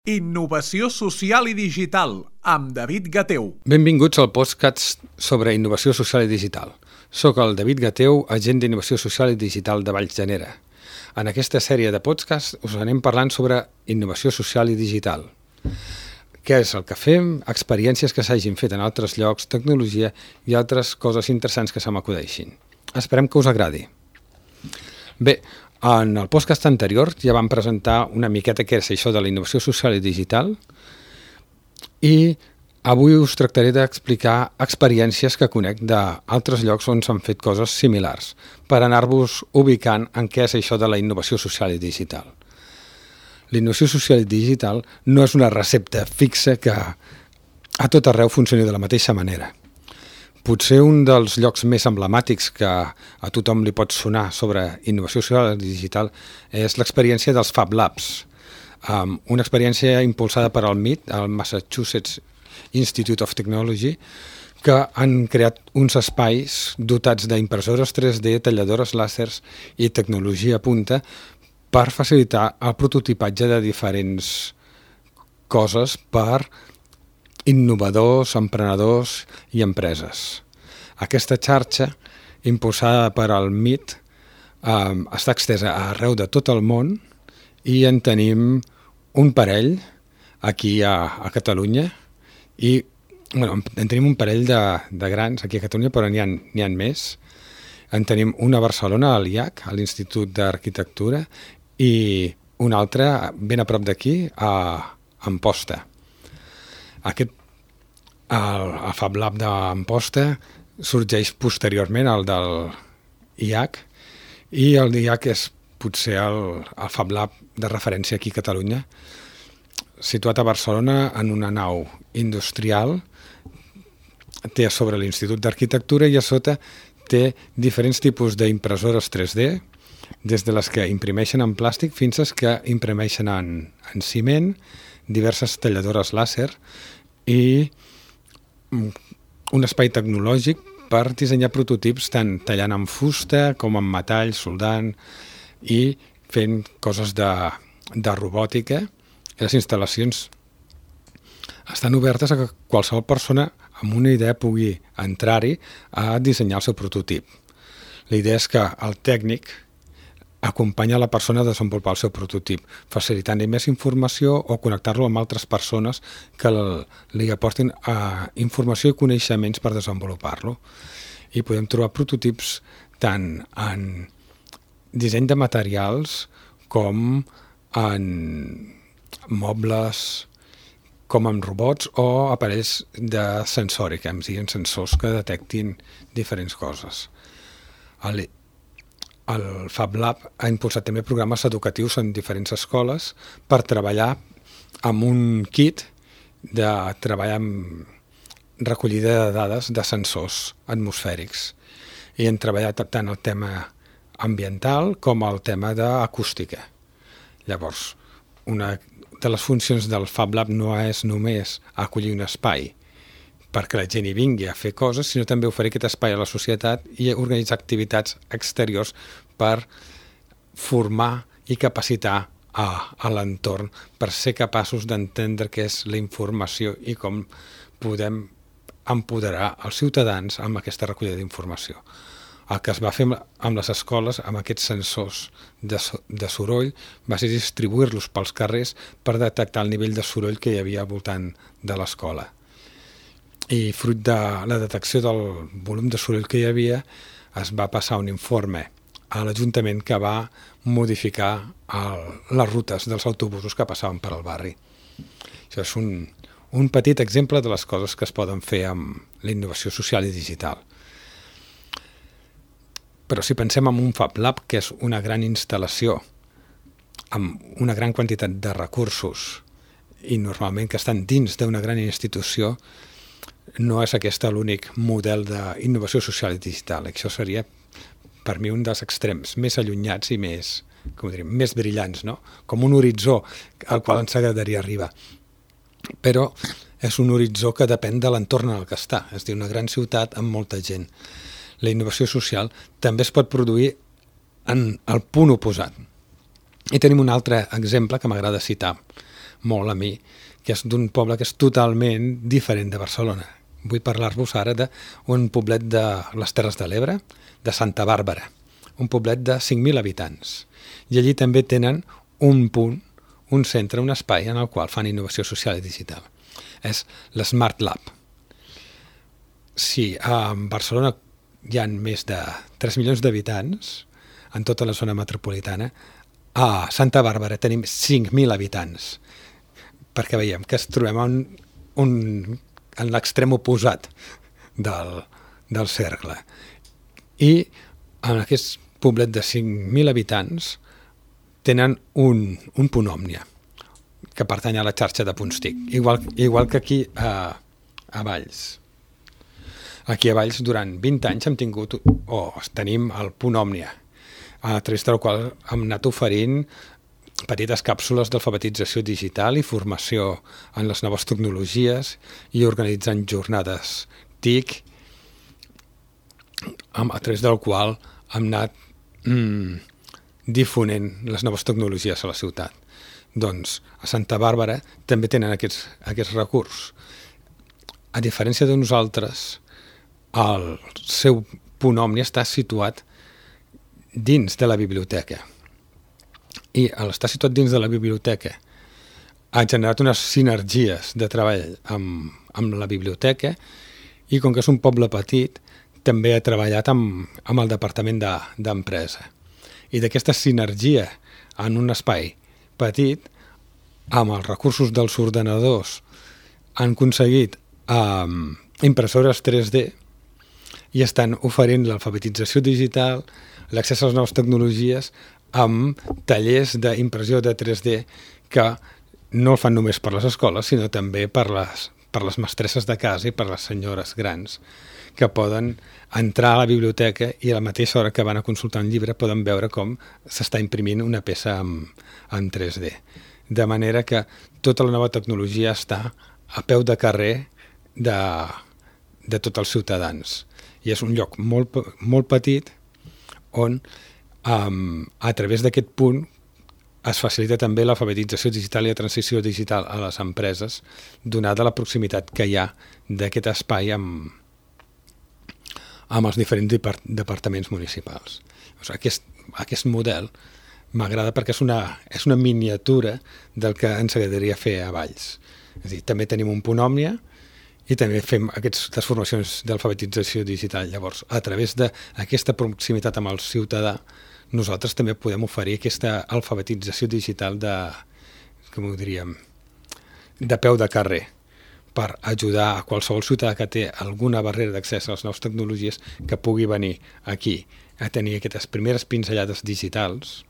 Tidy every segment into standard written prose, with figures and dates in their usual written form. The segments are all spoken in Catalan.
Innovació social i digital, amb David Gateu. Benvinguts al podcast sobre innovació social i digital. Soc el David Gateu, agent d'innovació social i digital de Vallgenera. En aquesta sèrie de podcasts us anem parlant sobre innovació social i digital. Què és el que fem, experiències que s'hagin fet en altres llocs, tecnologia i altres coses interessants que se m'acudeixin. Esperem que us agradi. Bé, en el podcast anterior ja vam presentar una miqueta què és això de la innovació social i digital i avui us tractaré d'explicar experiències que conec d'altres llocs on s'han fet coses similars per anar-vos ubicant en què és això de la innovació social i digital. La innovació social i digital no és una recepta fixa que a tot arreu funcioni de la mateixa manera. Potser un dels llocs més emblemàtics que a tothom li pot sonar sobre innovació social i digital és l'experiència dels Fab Labs, una experiència impulsada per el MIT, el Massachusetts Institute of Technology, que han creat uns espais dotats d'impressores 3D, talladores làsers i tecnologia punta per facilitar el prototipatge de diferents coses per innovadors, emprenedors i empreses. Aquesta xarxa, impulsada per al MIT, està extesa arreu de tot el món i en tenim un parell aquí a Catalunya i en tenim un parell de grans aquí a Catalunya, però n'hi ha més. En tenim una a Barcelona, a l'IAC, a l'Institut d'Arquitectura, i una altra ben a prop d'aquí, a Amposta. El Fab Lab d'Amposta sorgeix posteriorment al del IAC i el IAC és potser el Fab Lab de referència aquí a Catalunya, situat a Barcelona en una nau industrial, té a sobre l'Institut d'Arquitectura i a sota té diferents tipus d'impressores 3D, des de les que imprimeixen en plàstic fins a les que imprimeixen en ciment, diverses talladores làser i un espai tecnològic per dissenyar prototips tant tallant en fusta com en metall, soldant i fent coses de robòtica. Les instal·lacions estan obertes a que qualsevol persona amb una idea pugui entrar-hi a dissenyar el seu prototip. La idea és que el tècnic acompanya la persona a desenvolupar el seu prototip, facilitant-li més informació o connectar-lo amb altres persones que li aportin informació i coneixements per desenvolupar-lo. I podem trobar prototips tant en disseny de materials com en mobles, com en robots o aparells de sensòrica, em diguin sensors que detectin diferents coses. El Fab Lab ha impulsat també programes educatius en diferents escoles per treballar amb un kit de treballar amb recollida de dades de sensors atmosfèrics. I han treballat tant el tema ambiental com el tema d'acústica. Llavors, una de les funcions del Fab Lab no és només acollir un espai perquè la gent hi vingui a fer coses, sinó també oferir aquest espai a la societat i organitzar activitats exteriors per formar i capacitar a l'entorn per ser capaços d'entendre què és la informació i com podem empoderar els ciutadans amb aquesta recollida d'informació. El que es va fer amb les escoles, amb aquests sensors de soroll, va ser distribuir-los pels carrers per detectar el nivell de soroll que hi havia al voltant de l'escola. I fruit de la detecció del volum de soroll que hi havia, es va passar un informe a l'Ajuntament que va modificar les rutes dels autobusos que passaven per al barri. Això és un petit exemple de les coses que es poden fer amb la innovació social i digital. Però si pensem en un Fab Lab, que és una gran instal·lació amb una gran quantitat de recursos i normalment que estan dins d'una gran institució, no és aquest l'únic model d'innovació social i digital. Això seria, per mi, un dels extrems més allunyats i més brillants, no? Com un horitzó al qual ens agradaria arribar. Però és un horitzó que depèn de l'entorn en el que està. És a dir, una gran ciutat amb molta gent. La innovació social també es pot produir en el punt oposat. I tenim un altre exemple que m'agrada citar molt a mi, que és d'un poble que és totalment diferent de Barcelona. Vull parlar-vos ara d'un poblet de les Terres de l'Ebre, de Santa Bàrbara, un poblet de 5.000 habitants. I allí també tenen un punt, un centre, un espai en el qual fan innovació social i digital. És l'Smart Lab. Sí, a Barcelona hi ha més de 3 milions d'habitants, en tota la zona metropolitana. A Santa Bàrbara tenim 5.000 habitants, perquè veiem que ens trobem en l'extrem oposat del cercle. I en aquest poblet de 5.000 habitants tenen un punt Òmnia, que pertany a la xarxa de punts TIC, igual que aquí a Valls. Aquí a Valls durant 20 anys tenim el punt Òmnia, a través del qual hem anat oferint petites càpsules d'alfabetització digital i formació en les noves tecnologies i organitzant jornades TIC, a través del qual hem anat difonent les noves tecnologies a la ciutat. Doncs a Santa Bàrbara també tenen aquests recursos. A diferència de nosaltres, el seu punt Òmnia està situat dins de la biblioteca. I a l'estar situat dins de la biblioteca ha generat unes sinergies de treball amb la biblioteca i com que és un poble petit també ha treballat amb el departament d'empresa. I d'aquesta sinergia en un espai petit, amb els recursos dels ordenadors, han aconseguit impressores 3D i estan oferint l'alfabetització digital, l'accés a les noves tecnologies, amb tallers d'impressió de 3D que no el fan només per les escoles, sinó també per les mestresses de casa i per les senyores grans, que poden entrar a la biblioteca i a la mateixa hora que van a consultar un llibre poden veure com s'està imprimint una peça en 3D. De manera que tota la nova tecnologia està a peu de carrer de tots els ciutadans. I és un lloc molt, molt petit on a través d'aquest punt es facilita també l'alfabetització digital i la transició digital a les empreses, donada la proximitat que hi ha d'aquest espai amb els diferents departaments municipals. Aquest model m'agrada perquè és una miniatura del que ens agradaria fer a Valls. És a dir, també tenim un punt Òmnia i també fem aquestes formacions d'alfabetització digital. Llavors, a través d'aquesta proximitat amb el ciutadà, nosaltres també podem oferir aquesta alfabetització digital de peu de carrer, per ajudar a qualsevol ciutadà que té alguna barrera d'accés a les noves tecnologies que pugui venir aquí a tenir aquestes primeres pinzellades digitals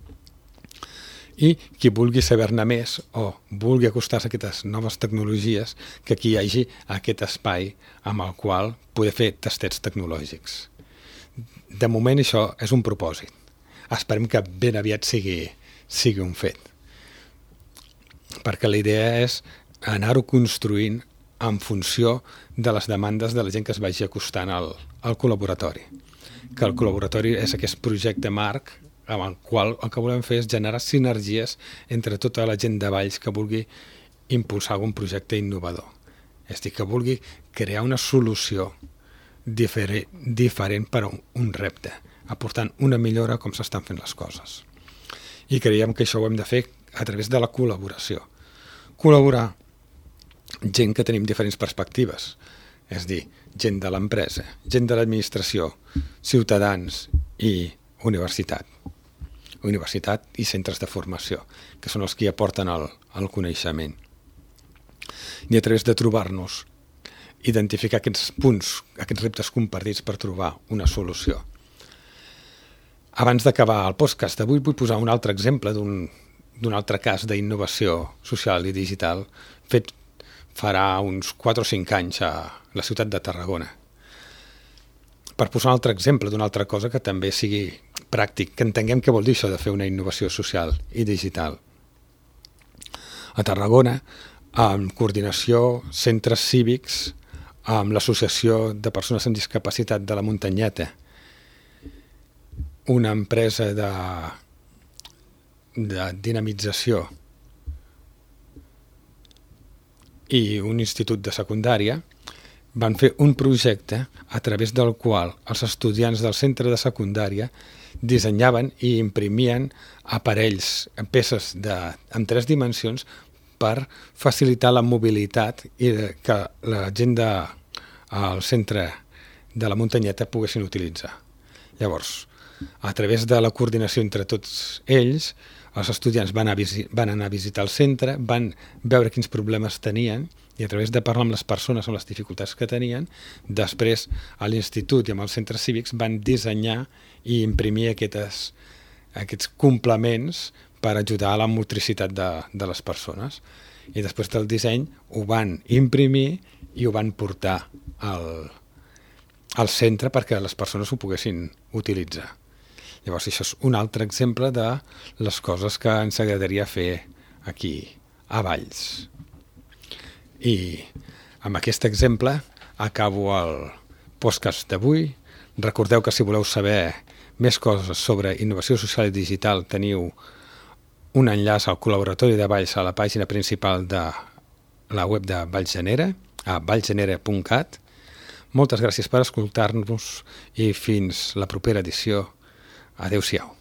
i qui vulgui saber-ne més o vulgui acostar-se a aquestes noves tecnologies, que aquí hi hagi aquest espai amb el qual poder fer tastets tecnològics. De moment això és un propòsit. Esperem que ben aviat sigui un fet. Perquè la idea és anar-ho construint en funció de les demandes de la gent que es vagi acostant al col·laboratori. Que el col·laboratori és aquest projecte marc amb el qual el que volem fer és generar sinergies entre tota la gent de Valls que vulgui impulsar algun projecte innovador. És a dir, que vulgui crear una solució diferent per a un repte, aportant una millora com s'estan fent les coses. I creiem que això ho hem de fer a través de la col·laboració. Col·laborar gent que tenim diferents perspectives, és a dir, gent de l'empresa, gent de l'administració, ciutadans i universitat i centres de formació, que són els que aporten el coneixement. I a través de trobar-nos, identificar aquests punts, aquests reptes compartits per trobar una solució. Abans d'acabar el podcast d'avui vull posar un altre exemple d'un altre cas d'innovació social i digital fet farà uns 4 o 5 anys a la ciutat de Tarragona. Per posar un altre exemple d'una altra cosa que també sigui pràctic, que entenguem què vol dir això de fer una innovació social i digital. A Tarragona, amb coordinació, centres cívics, amb l'Associació de Persones amb Discapacitat de la Muntanyeta, una empresa de dinamització i un institut de secundària van fer un projecte a través del qual els estudiants del centre de secundària dissenyaven i imprimien aparells, peces en 3 dimensions per facilitar la mobilitat i que la gent del centre de la muntanyeta poguessin utilitzar. Llavors, a través de la coordinació entre tots ells, els estudiants van anar a visitar el centre, van veure quins problemes tenien i a través de parlar amb les persones amb les dificultats que tenien, després a l'institut i amb els centres cívics van dissenyar i imprimir aquests complements per ajudar a la motricitat de les persones. I després del disseny ho van imprimir i ho van portar al centre perquè les persones ho poguessin utilitzar. Llavors, això és un altre exemple de les coses que ens agradaria fer aquí, a Valls. I amb aquest exemple acabo el podcast d'avui. Recordeu que si voleu saber més coses sobre innovació social i digital teniu un enllaç al col·laboratori de Valls a la pàgina principal de la web de Vallsgenera, a vallsgenera.cat. Moltes gràcies per escoltar-nos i fins la propera edició. Adéu-siau.